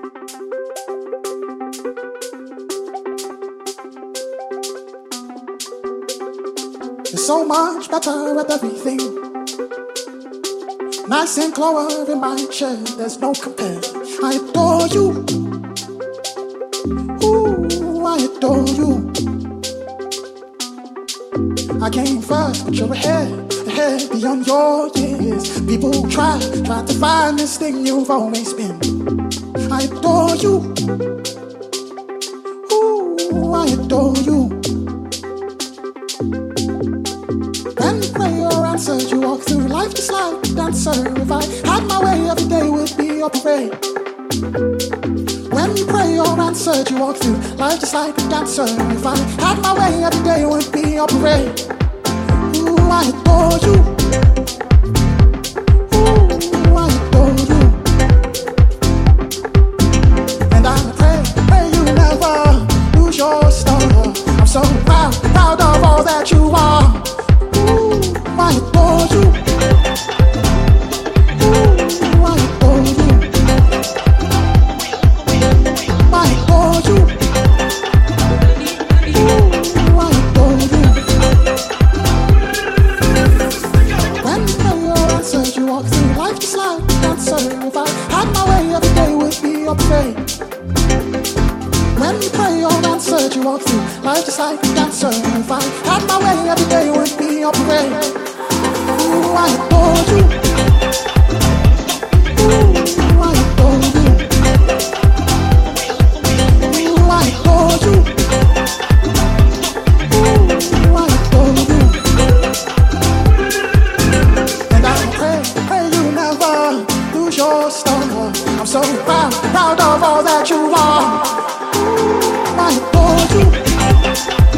You're so much better at everything. Nice and clover in my chair, there's no compare. I adore you. Ooh, I adore you. I came first, but you're ahead beyond your years. People try to find this thing you've always been. I adore you. Ooh, I adore you. When you pray or answer, you walk through life just like a dancer. If I had my way, every day would be your parade. When you pray or answer, you walk through life just like a dancer. If I had my way, every day would be your parade. Ooh, I adore you. Ooh, I adore you. And I pray you never lose your star. I'm so proud of all that you are. I adore you. Ooh, I adore you. I adore you. Ooh, I adore you. When you pray your answers, you walk through life just like a dancer. If I had my way, every day would be your parade. When you pray your answers, you walk through life just like a dancer. If I had my way, every day would be your parade. Ooh, I adore you. Ooh, I adore you. Ooh, I adore you. Ooh, I adore you. And I pray you never lose your star. I'm so proud of all that you are. Ooh, I adore you.